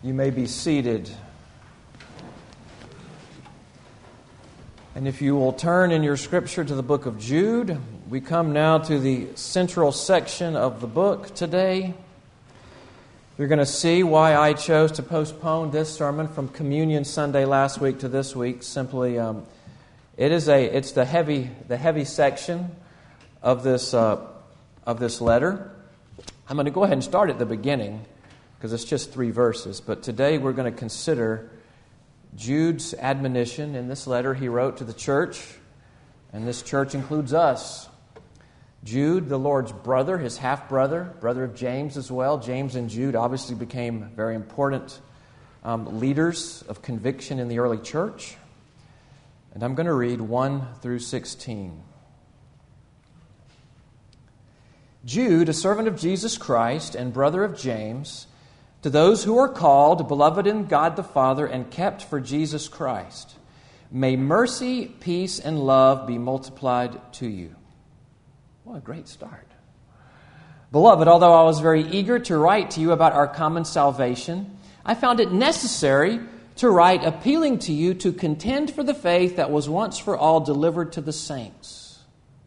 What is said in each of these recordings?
You may be seated. And if you will turn in your scripture to the book of Jude, we come now to the central section of the book today. You're going to see why I chose to postpone this sermon from Communion Sunday last week to this week. Simply, it's the heavy section of this letter. I'm going to go ahead and start at the beginning because it's just 3 verses. But today we're going to consider Jude's admonition in this letter he wrote to the church, and this church includes us. Jude, the Lord's brother, his half-brother, brother of James as well. James and Jude obviously became very important leaders of conviction in the early church. And I'm going to read 1 through 16. Jude, a servant of Jesus Christ and brother of James, to those who are called, beloved in God the Father, and kept for Jesus Christ, may mercy, peace, and love be multiplied to you. What a great start. Beloved, although I was very eager to write to you about our common salvation, I found it necessary to write appealing to you to contend for the faith that was once for all delivered to the saints.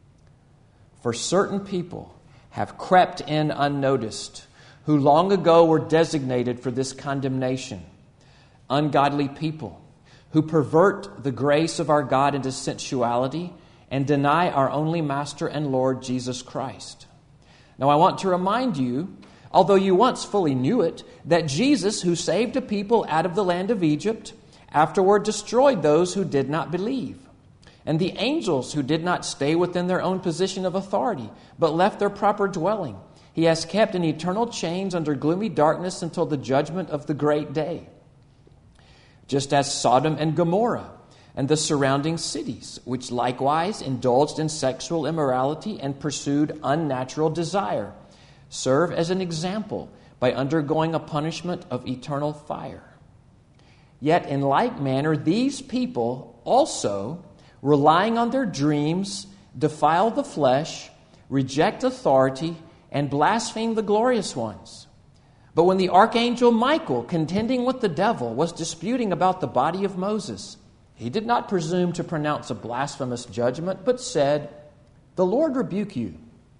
For certain people have crept in unnoticed, who long ago were designated for this condemnation. Ungodly people who pervert the grace of our God into sensuality and deny our only Master and Lord, Jesus Christ. Now I want to remind you, although you once fully knew it, that Jesus, who saved a people out of the land of Egypt, afterward destroyed those who did not believe. And the angels who did not stay within their own position of authority, but left their proper dwelling, He has kept in eternal chains under gloomy darkness until the judgment of the great day. Just as Sodom and Gomorrah and the surrounding cities, which likewise indulged in sexual immorality and pursued unnatural desire, serve as an example by undergoing a punishment of eternal fire. Yet in like manner, these people also, relying on their dreams, defile the flesh, reject authority, and blaspheme the glorious ones. But when the archangel Michael, contending with the devil, was disputing about the body of Moses, he did not presume to pronounce a blasphemous judgment, but said, "The Lord rebuke you."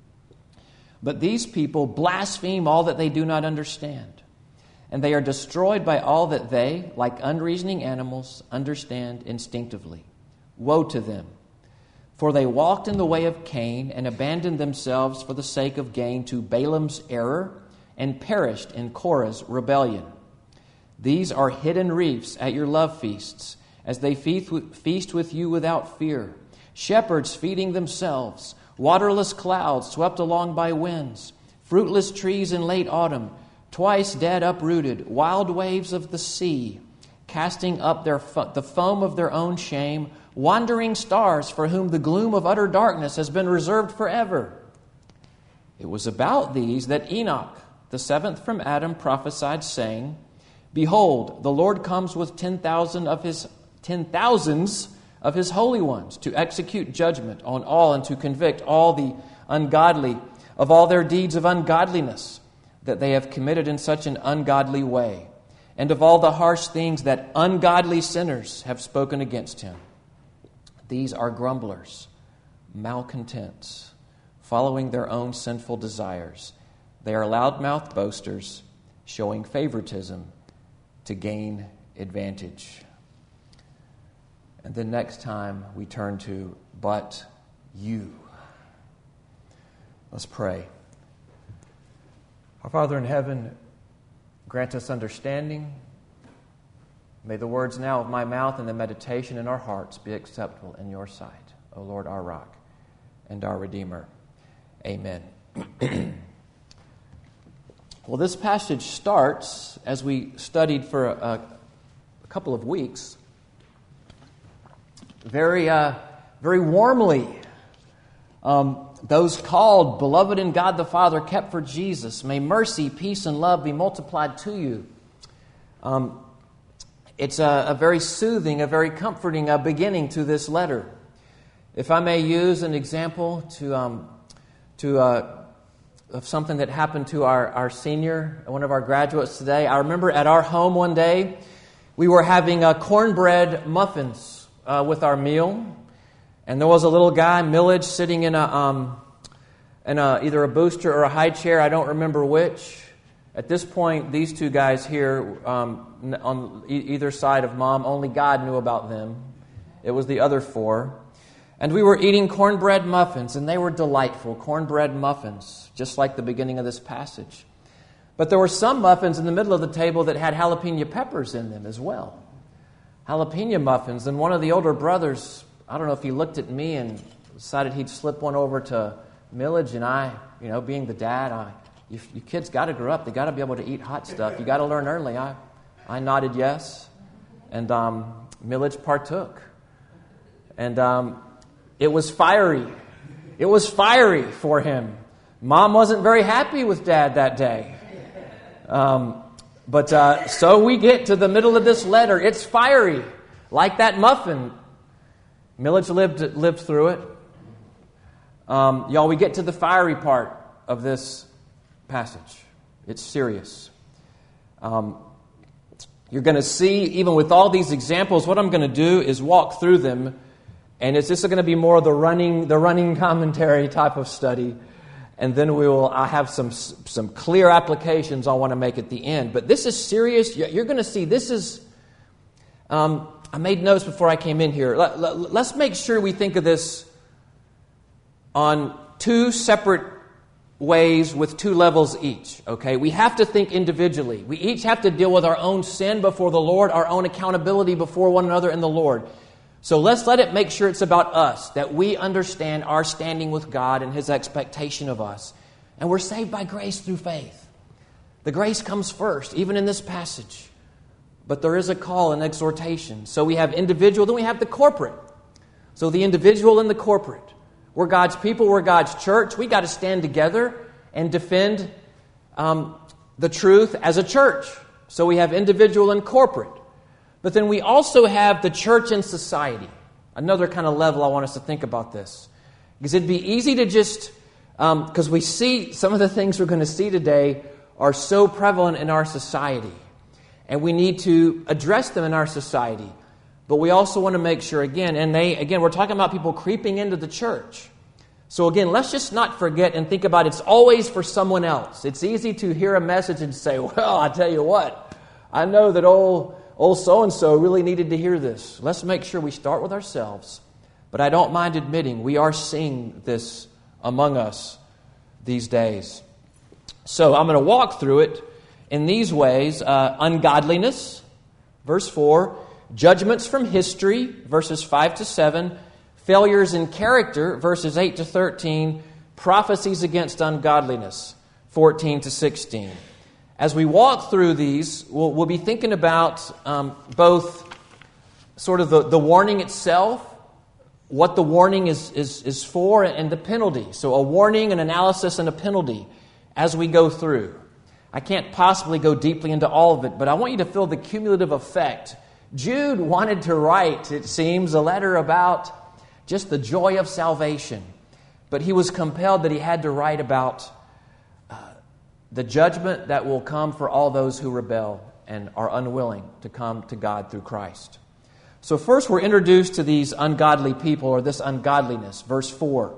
But these people blaspheme all that they do not understand, and they are destroyed by all that they, like unreasoning animals, understand instinctively. Woe to them! For they walked in the way of Cain and abandoned themselves for the sake of gain to Balaam's error and perished in Korah's rebellion. These are hidden reefs at your love feasts, as they feast with you without fear. Shepherds feeding themselves, waterless clouds swept along by winds, fruitless trees in late autumn, twice dead uprooted, wild waves of the sea, casting up the foam of their own shame, wandering stars for whom the gloom of utter darkness has been reserved forever. It was about these that Enoch, the 7th from Adam, prophesied, saying, "Behold, the Lord comes with 10,000s of his holy ones to execute judgment on all and to convict all the ungodly of all their deeds of ungodliness that they have committed in such an ungodly way, and of all the harsh things that ungodly sinners have spoken against him. These are grumblers, malcontents, following their own sinful desires. They are loudmouthed boasters, showing favoritism to gain advantage." And then next time we turn to, "But you." Let's pray. Our Father in heaven, grant us understanding. May the words now of my mouth and the meditation in our hearts be acceptable in your sight, O Lord, our rock and our Redeemer. Amen. Well, this passage starts, as we studied for a couple of weeks, very warmly. Those called, beloved in God the Father, kept for Jesus, may mercy, peace, and love be multiplied to you. It's a very soothing, a very comforting beginning to this letter. If I may use an example to of something that happened to our senior, one of our graduates today. I remember at our home one day, we were having cornbread muffins with our meal, and there was a little guy, Millage, sitting in either a booster or a high chair. I don't remember which. At this point, these two guys here on either side of Mom, only God knew about them. It was the other four. And we were eating cornbread muffins, and they were delightful, cornbread muffins, just like the beginning of this passage. But there were some muffins in the middle of the table that had jalapeno peppers in them as well. Jalapeno muffins. And one of the older brothers, I don't know if he looked at me and decided he'd slip one over to Millage, and I, being the dad, you kids got to grow up. They got to be able to eat hot stuff. You got to learn early. I nodded yes, and Millage partook. And it was fiery. It was fiery for him. Mom wasn't very happy with Dad that day. But so we get to the middle of this letter. It's fiery, like that muffin. Millage lived through it. Y'all, we get to the fiery part of this passage. It's serious. You're going to see, even with all these examples, what I'm going to do is walk through them. And this is going to be more of the running commentary type of study. And then I'll have some clear applications I want to make at the end. But this is serious. You're going to see this is... I made notes before I came in here. Let's make sure we think of this on two separate ways with two levels each. Okay? We have to think individually. We each have to deal with our own sin before the Lord, our own accountability before one another in the Lord. So let's let it make sure it's about us, that we understand our standing with God and His expectation of us. And we're saved by grace through faith. The grace comes first, even in this passage. But there is a call and exhortation. So we have individual, then we have the corporate. So the individual and the corporate. We're God's people, we're God's church. We got to stand together and defend the truth as a church. So we have individual and corporate. But then we also have the church and society. Another kind of level I want us to think about this. Because it'd be easy to just, because we see some of the things we're going to see today are so prevalent in our society. And we need to address them in our society. But we also want to make sure, again, we're talking about people creeping into the church. So again, let's just not forget and think about it's always for someone else. It's easy to hear a message and say, well, I tell you what, I know that old so-and-so really needed to hear this. Let's make sure we start with ourselves. But I don't mind admitting we are seeing this among us these days. So I'm going to walk through it in these ways. Ungodliness, verse 4. Judgments from history, verses 5 to 7. Failures in character, verses 8 to 13. Prophecies against ungodliness, 14 to 16. As we walk through these, we'll be thinking about both sort of the warning itself, what the warning is for, and the penalty. So a warning, an analysis, and a penalty as we go through. I can't possibly go deeply into all of it, but I want you to feel the cumulative effect. Jude wanted to write, it seems, a letter about just the joy of salvation. But he was compelled that he had to write about the judgment that will come for all those who rebel and are unwilling to come to God through Christ. So first we're introduced to these ungodly people, or this ungodliness. Verse 4.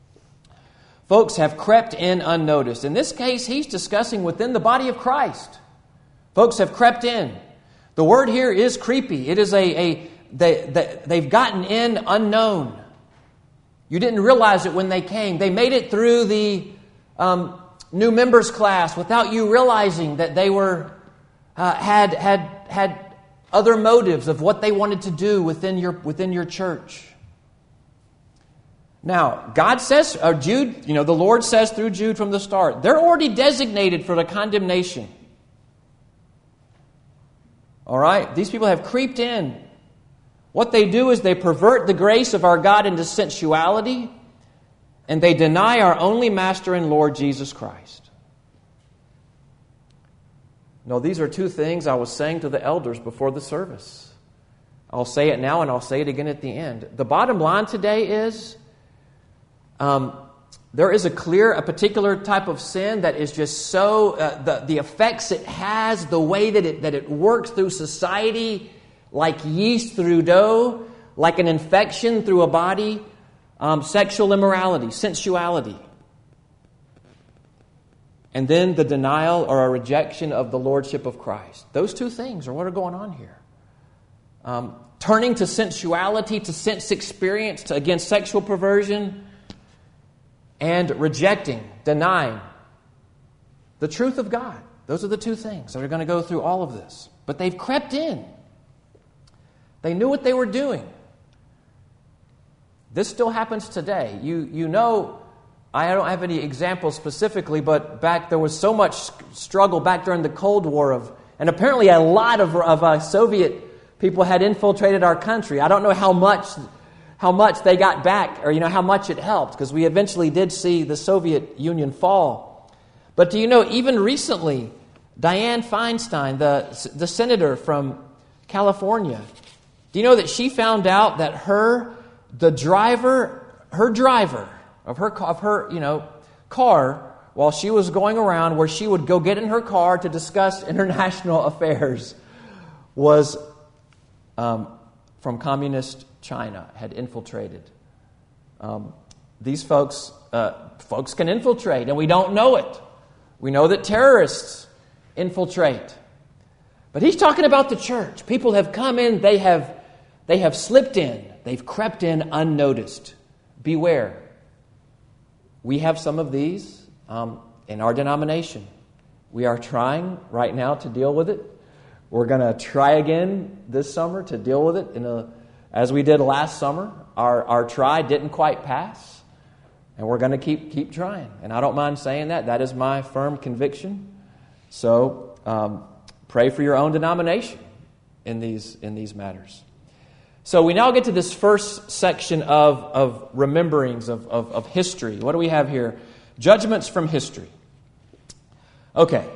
Folks have crept in unnoticed. In this case, he's discussing within the body of Christ. Folks have crept in. The word here is creepy. It is they've gotten in unknown. You didn't realize it when they came. They made it through the new members class without you realizing that they were had other motives of what they wanted to do within your church. Now, God says, or Jude, the Lord says through Jude from the start, they're already designated for the condemnation. All right? These people have creeped in. What they do is they pervert the grace of our God into sensuality, and they deny our only Master and Lord, Jesus Christ. No, these are two things I was saying to the elders before the service. I'll say it now and I'll say it again at the end. The bottom line today is the there is a particular type of sin that is just so, the effects it has, the way that it works through society, like yeast through dough, like an infection through a body, sexual immorality, sensuality. And then the denial or a rejection of the lordship of Christ. Those two things are what are going on here. Turning to sensuality, to sense experience, against sexual perversion, and rejecting, denying the truth of God. Those are the two things that are going to go through all of this. But they've crept in. They knew what they were doing. This still happens today. You know, I don't have any examples specifically, but there was so much struggle back during the Cold War and apparently a lot of Soviet people had infiltrated our country. I don't know how much they got back, or how much it helped, because we eventually did see the Soviet Union fall. But do you know, even recently, Dianne Feinstein, the senator from California, do you know that she found out that her driver of her car, while she was going around where she would go get in her car to discuss international affairs, was from communist China, had infiltrated. These folks can infiltrate, and we don't know it. We know that terrorists infiltrate. But he's talking about the church. People have come in, they have slipped in, they've crept in unnoticed. Beware. We have some of these in our denomination. We are trying right now to deal with it. We're going to try again this summer to deal with it as we did last summer. Our try didn't quite pass, and we're going to keep trying. And I don't mind saying that. That is my firm conviction. So pray for your own denomination in these matters. So we now get to this first section of rememberings of history. What do we have here? Judgments from history. Okay.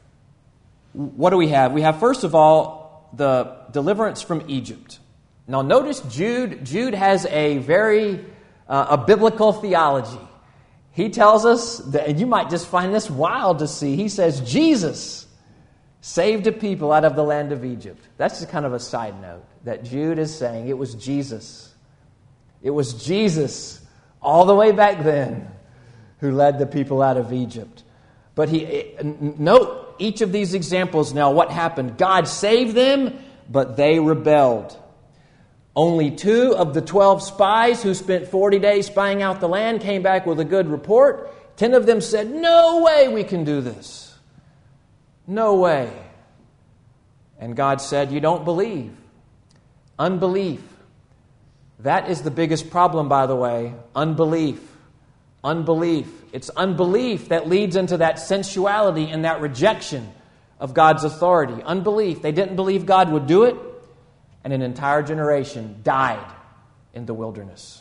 What do we have? We have, first of all, the deliverance from Egypt. Now notice Jude has a very a biblical theology. He tells us, that, and you might just find this wild to see, he says Jesus saved a people out of the land of Egypt. That's just kind of a side note, that Jude is saying it was Jesus. It was Jesus all the way back then who led the people out of Egypt. But note each of these examples now, what happened? God saved them, but they rebelled. Only 2 of the 12 spies who spent 40 days spying out the land came back with a good report. 10 of them said, "No way we can do this. No way." And God said, "You don't believe." Unbelief. That is the biggest problem, by the way. Unbelief. Unbelief. It's unbelief that leads into that sensuality and that rejection of God's authority. Unbelief. They didn't believe God would do it, and an entire generation died in the wilderness.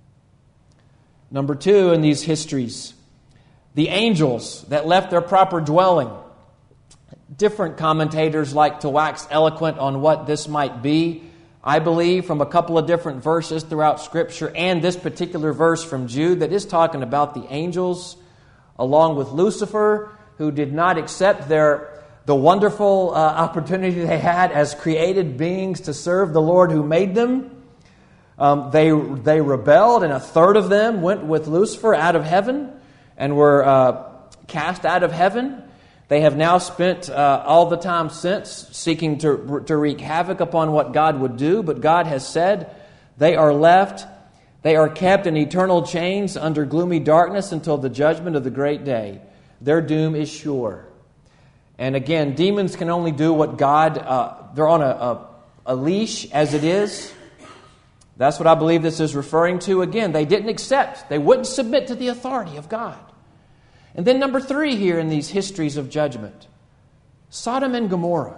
Number 2 in these histories, the angels that left their proper dwelling. Different commentators like to wax eloquent on what this might be. I believe from a couple of different verses throughout Scripture and this particular verse from Jude that is talking about the angels along with Lucifer, who did not accept the wonderful opportunity they had as created beings to serve the Lord who made them. They rebelled, and a third of them went with Lucifer out of heaven and were cast out of heaven. They have now spent all the time since seeking to wreak havoc upon what God would do, but God has said they are left, they are kept in eternal chains under gloomy darkness until the judgment of the great day. Their doom is sure. And again, demons can only do what God, they're on a leash as it is. That's what I believe this is referring to. Again, they didn't accept, they wouldn't submit to the authority of God. And then number 3 here in these histories of judgment, Sodom and Gomorrah.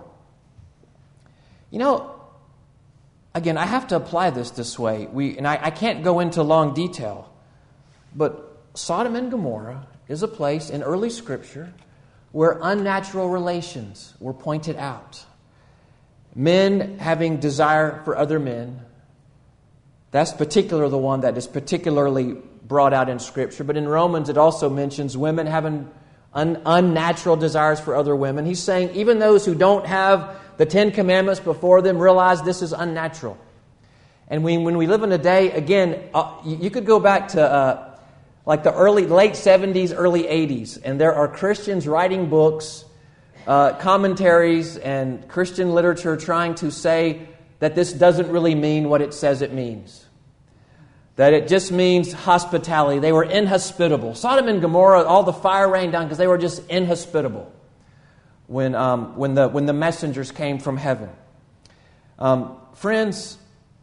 Again, I have to apply this way. I can't go into long detail, but Sodom and Gomorrah is a place in early Scripture where unnatural relations were pointed out. Men having desire for other men. That's the one that is particularly brought out in Scripture, but in Romans it also mentions women having unnatural desires for other women. He's saying even those who don't have the Ten Commandments before them realize this is unnatural. And when we live in a day, again, you could go back to like the late 70s, early 80s, and there are Christians writing books, commentaries, and Christian literature trying to say that this doesn't really mean what it says it means. That it just means hospitality. They were inhospitable. Sodom and Gomorrah, all the fire rained down because they were just inhospitable when the messengers came from heaven. Friends,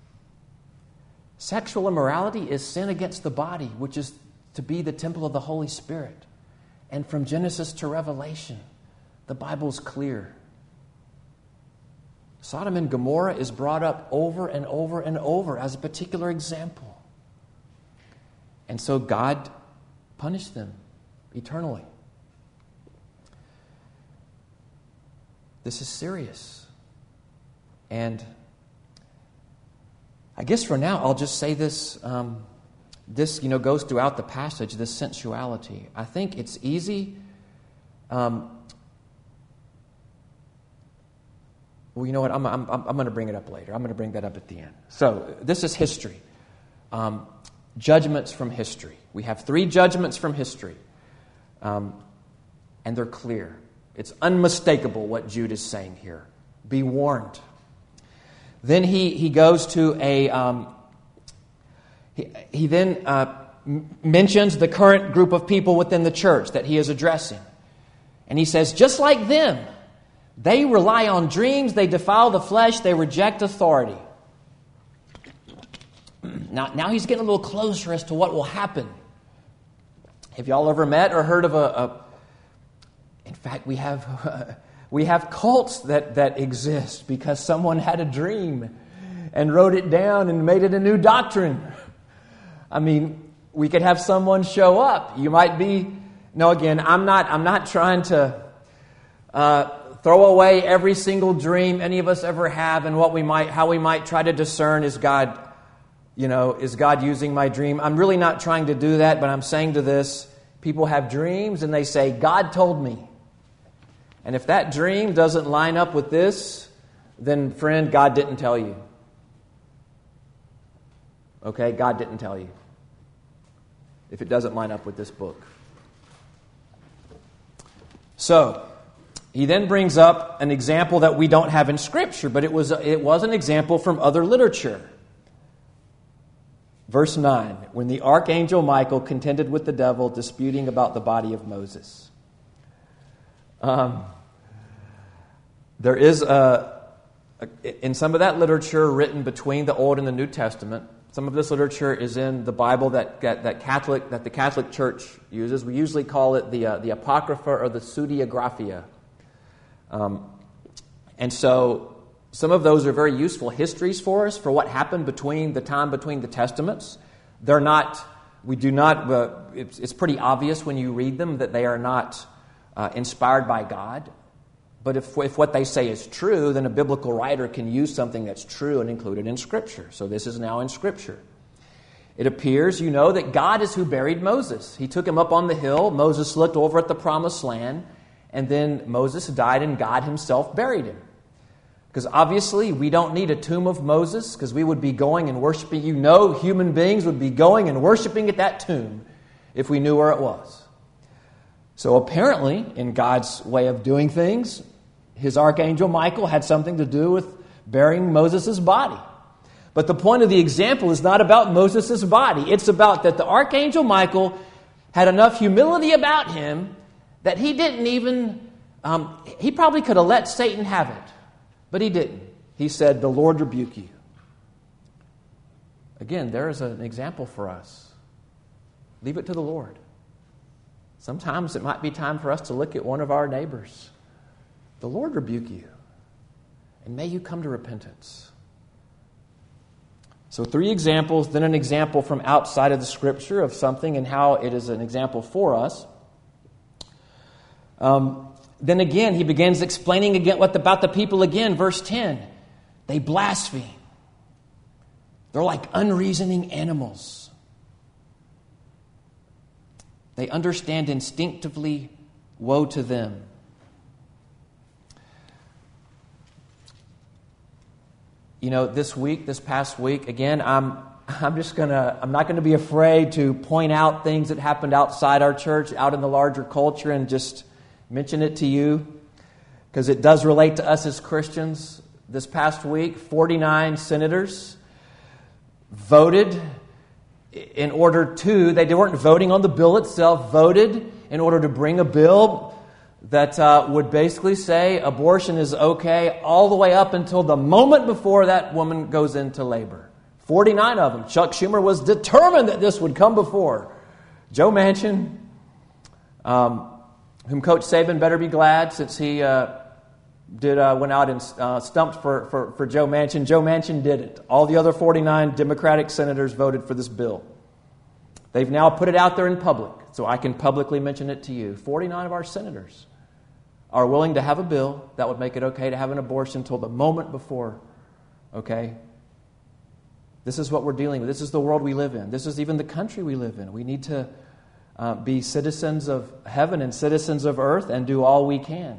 sexual immorality is sin against the body, which is to be the temple of the Holy Spirit. And from Genesis to Revelation, the Bible's clear. Sodom and Gomorrah is brought up over and over and over as a particular example. And so God punished them eternally. This is serious. And I guess for now, I'll just say this. This, goes throughout the passage, this sensuality. I think it's easy. Well, you know what? I'm going to bring it up later. I'm going to bring that up at the end. So this is history. Judgments from history. We have 3 judgments from history. And they're clear. It's unmistakable what Jude is saying here. Be warned. Then he goes to he then mentions the current group of people within the church that he is addressing. And he says, just like them, they rely on dreams, they defile the flesh, they reject authority. Now he's getting a little closer as to what will happen. Have y'all ever met or heard of in fact, we have cults that exist because someone had a dream and wrote it down and made it a new doctrine. I mean, we could have someone show up. You might be... No, again, I'm not trying to throw away every single dream any of us ever have and how we might try to discern is God using my dream. I'm really not trying to do that, but I'm saying to this, people have dreams and they say, God told me. And if that dream doesn't line up with this, then friend, God didn't tell you. Okay, God didn't tell you. If it doesn't line up with this book. So, he then brings up an example that we don't have in Scripture, but it was an example from other literature. Verse 9, when the archangel Michael contended with the devil, disputing about the body of Moses. There is in some of that literature written between the Old and the New Testament. Some of this literature is in the Bible that the Catholic Church uses. We usually call it the Apocrypha or the Pseudeographia. And so some of those are very useful histories for us for what happened between the Testaments. They're not. We do not. It's pretty obvious when you read them that they are not inspired by God. But if what they say is true, then a biblical writer can use something that's true and include it in Scripture. So this is now in Scripture. It appears, that God is who buried Moses. He took him up on the hill. Moses looked over at the promised land. And then Moses died and God himself buried him. Because obviously we don't need a tomb of Moses because we would be going and worshiping. Human beings would be going and worshiping at that tomb if we knew where it was. So apparently, in God's way of doing things, his archangel Michael had something to do with burying Moses' body. But the point of the example is not about Moses' body. It's about that the archangel Michael had enough humility about him that he didn't even... he probably could have let Satan have it. But he didn't. He said, "The Lord rebuke you." Again, there is an example for us. Leave it to the Lord. Sometimes it might be time for us to look at one of our neighbors. The Lord rebuke you. And may you come to repentance. So 3 examples, then an example from outside of the Scripture of something and how it is an example for us. Then again, he begins explaining again about the people again. Verse 10, they blaspheme. They're like unreasoning animals. They understand instinctively, woe to them. You know, this past week, again, I'm not going to be afraid to point out things that happened outside our church, out in the larger culture, and just mention it to you, because it does relate to us as Christians. This past week, 49 senators voted in order to, they weren't voting on the bill itself, voted in order to bring a bill that would basically say abortion is okay all the way up until the moment before that woman goes into labor. 49 of them. Chuck Schumer was determined that this would come before. Joe Manchin, whom Coach Saban better be glad, since he went out and stumped for Joe Manchin. Joe Manchin did it. All the other 49 Democratic senators voted for this bill. They've now put it out there in public, so I can publicly mention it to you. 49 of our senators are willing to have a bill that would make it okay to have an abortion until the moment before. Okay? This is what we're dealing with. This is the world we live in. This is even the country we live in. We need to be citizens of heaven and citizens of earth and do all we can.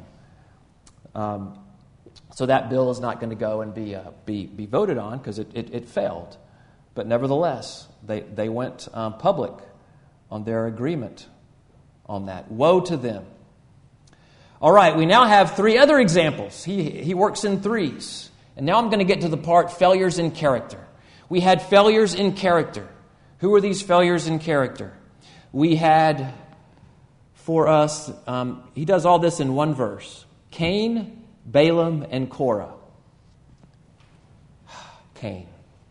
So that bill is not going to go and be voted on because it failed. But nevertheless, they went public on their agreement on that. Woe to them. All right, we now have three other examples. He works in threes. And now I'm going to get to the part, failures in character. We had failures in character. Who are these failures in character? We had, for us, he does all this in one verse. Cain, Balaam, and Korah. Cain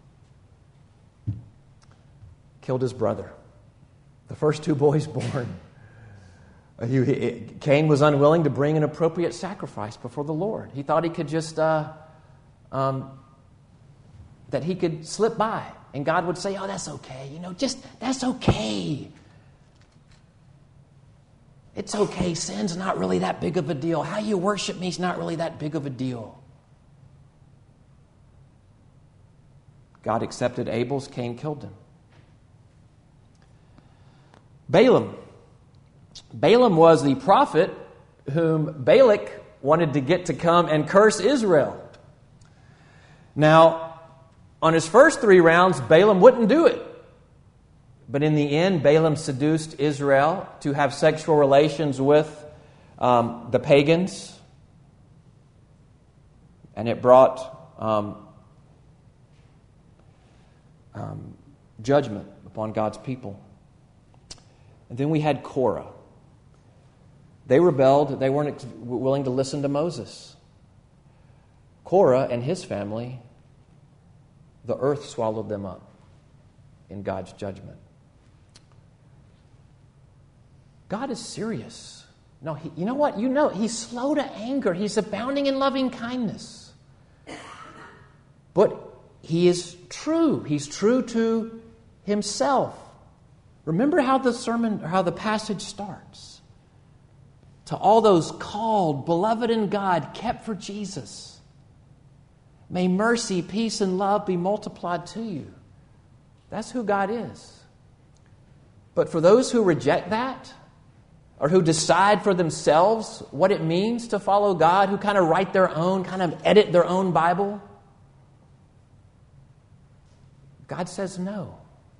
killed his brother. The first two boys born. Cain was unwilling to bring an appropriate sacrifice before the Lord. He thought he could just, that he could slip by. And God would say, oh, that's okay. That's okay. It's okay. Sin's not really that big of a deal. How you worship me is not really that big of a deal. God accepted Abel's. Cain killed him. Balaam was the prophet whom Balak wanted to get to come and curse Israel. Now, on his first 3 rounds, Balaam wouldn't do it. But in the end, Balaam seduced Israel to have sexual relations with the pagans. And it brought judgment upon God's people. And then we had Korah. They rebelled. They weren't willing to listen to Moses. Korah and his family, the earth swallowed them up in God's judgment. God is serious. No, you know what? He's slow to anger. He's abounding in loving kindness. But he is true. He's true to himself. Remember how the passage starts. To all those called, beloved in God, kept for Jesus, may mercy, peace, and love be multiplied to you. That's who God is. But for those who reject that, or who decide for themselves what it means to follow God, who kind of write their own, kind of edit their own Bible, God says no.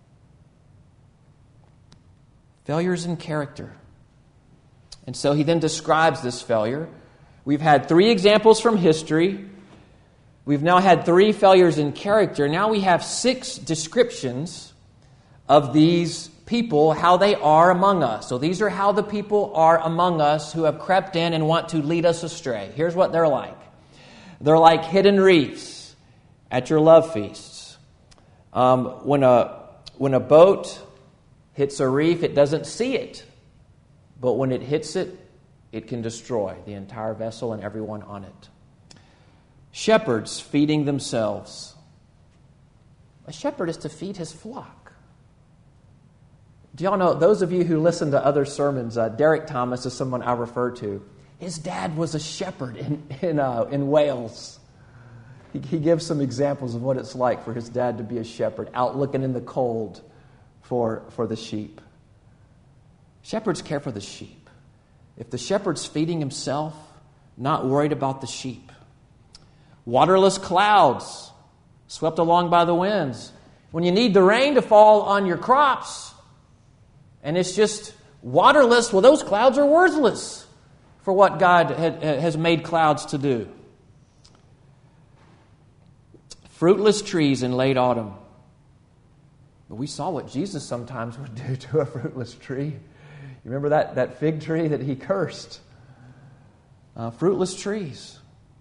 Failures in character. And so he then describes this failure. We've had 3 examples from history. We've now had 3 failures in character. Now we have 6 descriptions of these people, how they are among us. So these are how the people are among us who have crept in and want to lead us astray. Here's what they're like. They're like hidden reefs at your love feasts. When a boat hits a reef, it doesn't see it. But when it hits it, it can destroy the entire vessel and everyone on it. Shepherds feeding themselves. A shepherd is to feed his flock. Do y'all know, those of you who listen to other sermons, Derek Thomas is someone I refer to. His dad was a shepherd in Wales. He gives some examples of what it's like for his dad to be a shepherd, out looking in the cold for the sheep. Shepherds care for the sheep. If the shepherd's feeding himself, not worried about the sheep. Waterless clouds swept along by the winds. When you need the rain to fall on your crops, and it's just waterless, well, those clouds are worthless for what God has made clouds to do. Fruitless trees in late autumn. But we saw what Jesus sometimes would do to a fruitless tree. You remember that fig tree that he cursed? Fruitless trees.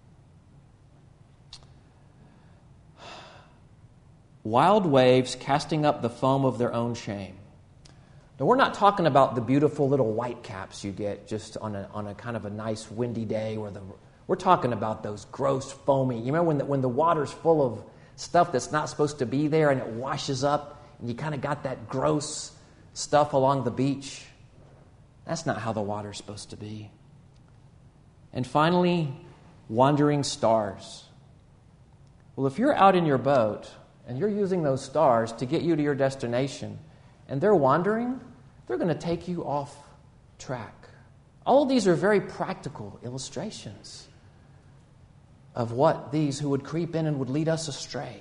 Wild waves casting up the foam of their own shame. Now, we're not talking about the beautiful little white caps you get just on a kind of a nice windy day. We're talking about those gross, foamy. You remember when the water's full of stuff that's not supposed to be there and it washes up and you kind of got that gross stuff along the beach? That's not how the water's supposed to be. And finally, wandering stars. Well, if you're out in your boat and you're using those stars to get you to your destination, and they're wandering, they're going to take you off track. All of these are very practical illustrations of what these who would creep in and would lead us astray.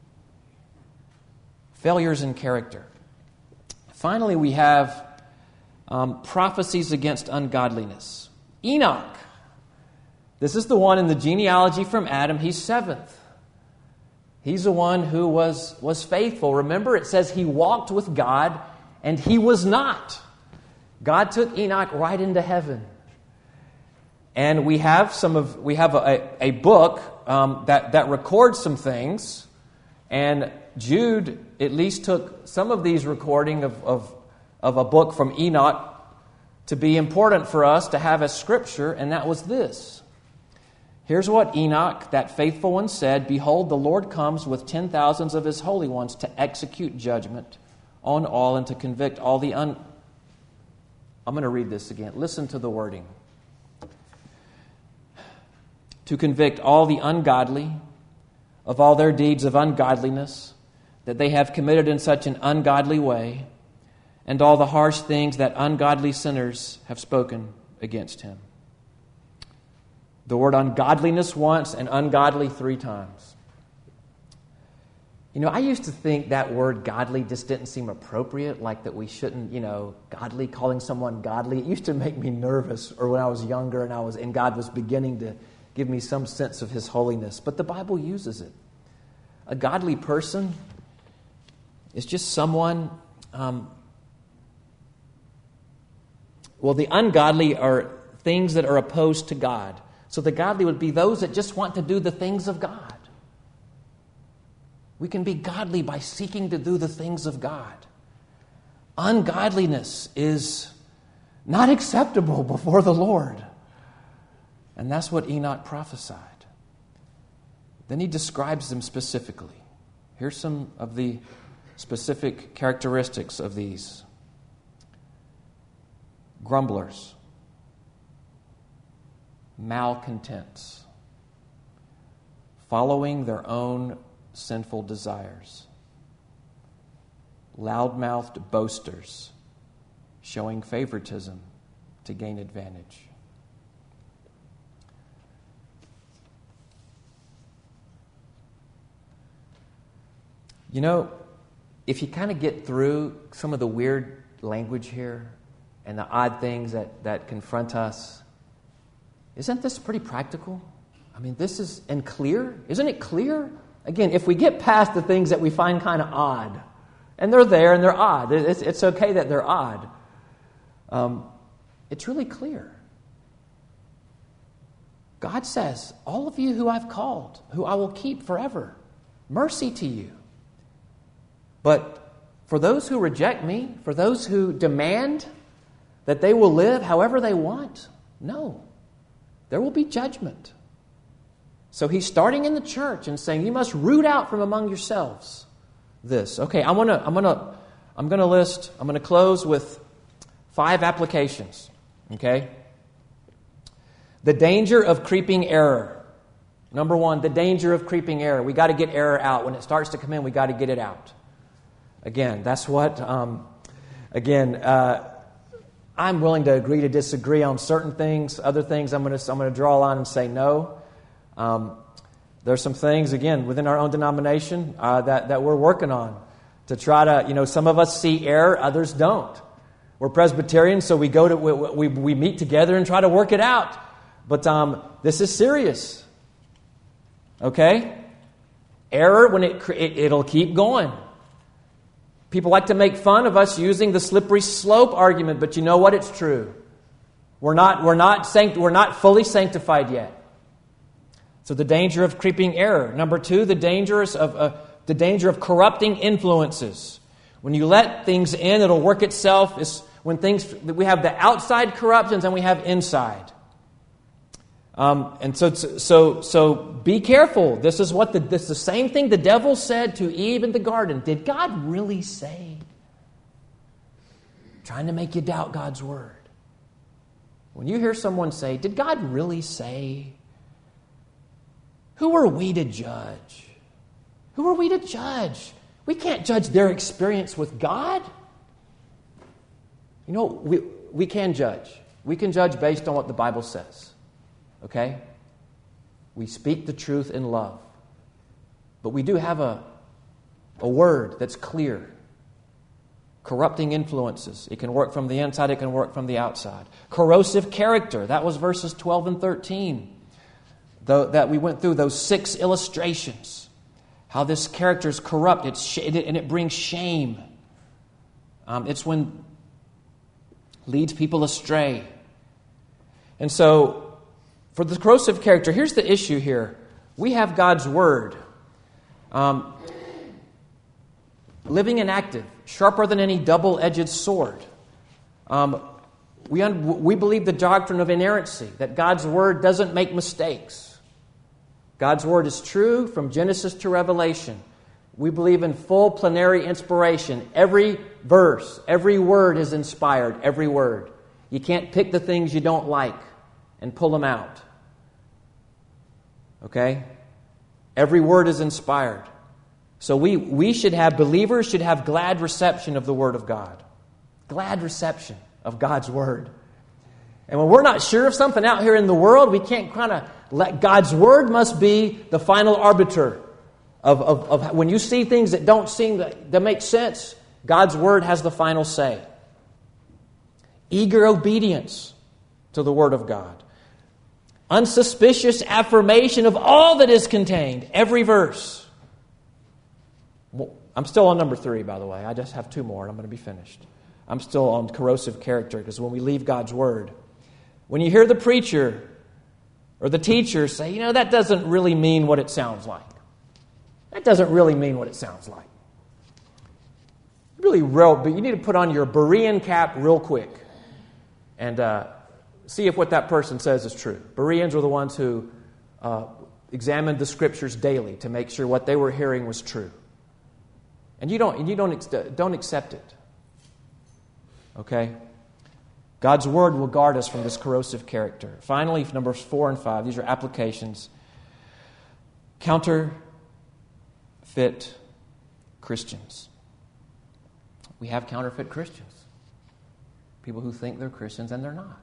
Failures in character. Finally, we have prophecies against ungodliness. Enoch. This is the one in the genealogy from Adam. He's seventh. He's the one who was faithful. Remember, it says he walked with God, and he was not. God took Enoch right into heaven. And we have a book that records some things, and Jude at least took some of these recording of a book from Enoch to be important for us to have as scripture, and that was this. Here's what Enoch, that faithful one, said, "Behold, the Lord comes with 10,000s of his holy ones to execute judgment on all and to convict all the I'm going to read this again. Listen to the wording. To convict all the ungodly of all their deeds of ungodliness that they have committed in such an ungodly way, and all the harsh things that ungodly sinners have spoken against him." The word ungodliness once and ungodly 3 times. You know, I used to think that word godly just didn't seem appropriate, like that we shouldn't, godly, calling someone godly. It used to make me nervous, or when I was younger and God was beginning to give me some sense of his holiness. But the Bible uses it. A godly person is just someone, the ungodly are things that are opposed to God. So the godly would be those that just want to do the things of God. We can be godly by seeking to do the things of God. Ungodliness is not acceptable before the Lord. And that's what Enoch prophesied. Then he describes them specifically. Here's some of the specific characteristics of these. Grumblers. Malcontents, following their own sinful desires, loud-mouthed boasters, showing favoritism to gain advantage. You know, if you kind of get through some of the weird language here and the odd things that confront us, isn't this pretty practical? I mean, this is, and clear. Isn't it clear? Again, if we get past the things that we find kind of odd, and they're there and they're odd, it's okay that they're odd. It's really clear. God says, all of you who I've called, who I will keep forever, mercy to you. But for those who reject me, for those who demand that they will live however they want, no. There will be judgment. So he's starting in the church and saying, you must root out from among yourselves this. Okay, I'm going to close with 5 applications. Okay? The danger of creeping error. Number 1, the danger of creeping error. We got to get error out. When it starts to come in, we got to get it out. Again, that's what, I'm willing to agree to disagree on certain things. Other things I'm going to draw a line and say no. There's some things, again, within our own denomination that we're working on to try to, some of us see error, others don't. We're Presbyterians, so we go to we meet together and try to work it out. But this is serious. Okay? Error, when it'll keep going. People like to make fun of us using the slippery slope argument, but you know what? It's true. We're not fully sanctified yet. So the danger of creeping error. Number 2, the danger of corrupting influences. When you let things in, it'll work itself. It's when we have the outside corruptions and we have inside. And so be careful. This is the same thing the devil said to Eve in the garden. Did God really say? Trying to make you doubt God's word. When you hear someone say, did God really say? Who are we to judge? Who are we to judge? We can't judge their experience with God. We can judge. We can judge based on what the Bible says. Okay? We speak the truth in love. But we do have a word that's clear. Corrupting influences. It can work from the inside, it can work from the outside. Corrosive character. That was verses 12 and 13. That we went through those 6 illustrations. How this character is corrupt and it brings shame. It's when leads people astray. And so, for the corrosive character, here's the issue here. We have God's Word. Living and active, sharper than any double-edged sword. We believe the doctrine of inerrancy, that God's Word doesn't make mistakes. God's Word is true from Genesis to Revelation. We believe in full plenary inspiration. Every verse, every word is inspired, every word. You can't pick the things you don't like and pull them out. Okay? Every word is inspired. So believers should have glad reception of the Word of God. Glad reception of God's Word. And when we're not sure of something out here in the world, we can't kind of let God's Word must be the final arbiter of when you see things that don't seem to make sense, God's Word has the final say. Eager obedience to the Word of God. Unsuspicious affirmation of all that is contained, every verse. I'm still on number 3, by the way. I just have 2 more and I'm going to be finished. I'm still on corrosive character because when we leave God's Word, when you hear the preacher or the teacher say, that doesn't really mean what it sounds like. That doesn't really mean what it sounds like. But you need to put on your Berean cap real quick and see if what that person says is true. Bereans were the ones who examined the Scriptures daily to make sure what they were hearing was true. And you don't accept it. Okay? God's Word will guard us from this corrosive character. Finally, numbers 4 and 5, these are applications. Counterfeit Christians. We have counterfeit Christians. People who think they're Christians and they're not.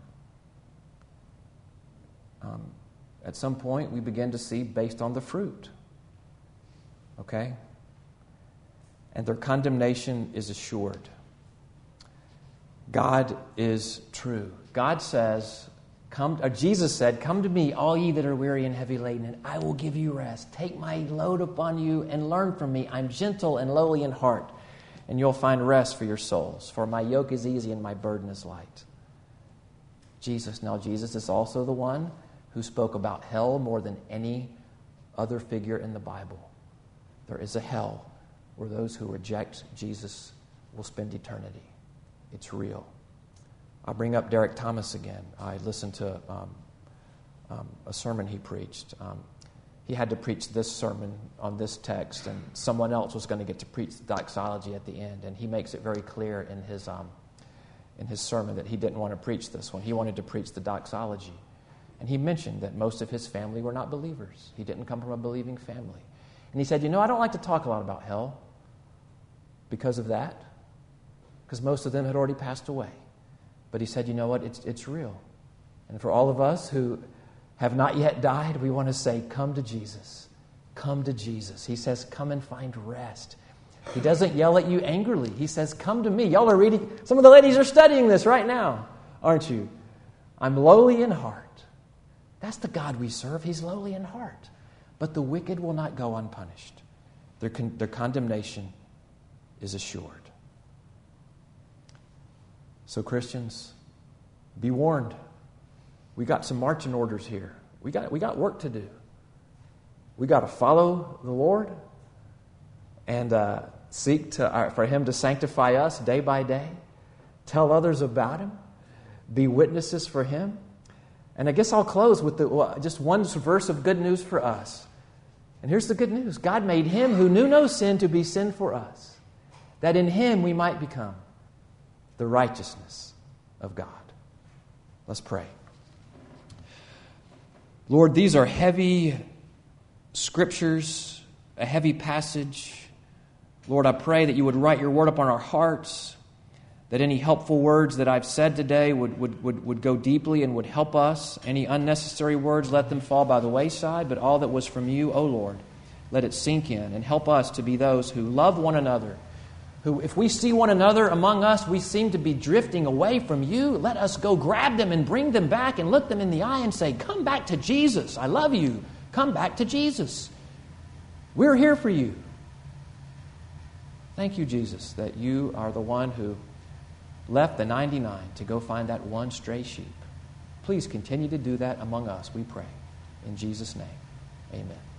At some point, we begin to see based on the fruit. Okay? And their condemnation is assured. God is true. God says, Jesus said, "Come to me, all ye that are weary and heavy laden, and I will give you rest. Take my load upon you and learn from me. I'm gentle and lowly in heart, and you'll find rest for your souls. For my yoke is easy and my burden is light." Jesus is also the one who spoke about hell more than any other figure in the Bible. There is a hell where those who reject Jesus will spend eternity. It's real. I'll bring up Derek Thomas again. I listened to a sermon he preached. He had to preach this sermon on this text, and someone else was going to get to preach the doxology at the end. And he makes it very clear in his sermon that he didn't want to preach this one. He wanted to preach the doxology. And he mentioned that most of his family were not believers. He didn't come from a believing family. And he said, I don't like to talk a lot about hell because of that. Because most of them had already passed away. But he said, you know what? It's real. And for all of us who have not yet died, we want to say, come to Jesus. Come to Jesus. He says, come and find rest. He doesn't yell at you angrily. He says, come to me. Y'all are reading. Some of the ladies are studying this right now, aren't you? I'm lowly in heart. That's the God we serve. He's lowly in heart. But the wicked will not go unpunished. Their condemnation is assured. So Christians, be warned. We got some marching orders here. We got work to do. We got to follow the Lord and seek for Him to sanctify us day by day. Tell others about Him. Be witnesses for Him. And I guess I'll close with just one verse of good news for us. And here's the good news. God made Him who knew no sin to be sin for us, that in Him we might become the righteousness of God. Let's pray. Lord, these are heavy scriptures, a heavy passage. Lord, I pray that you would write your word upon our hearts, that any helpful words that I've said today would go deeply and would help us. Any unnecessary words, let them fall by the wayside, but all that was from you, O Lord, let it sink in and help us to be those who love one another, who, if we see one another among us, we seem to be drifting away from you, let us go grab them and bring them back and look them in the eye and say, come back to Jesus. I love you. Come back to Jesus. We're here for you. Thank you, Jesus, that you are the one who left the 99 to go find that one stray sheep. Please continue to do that among us, we pray. In Jesus' name, amen.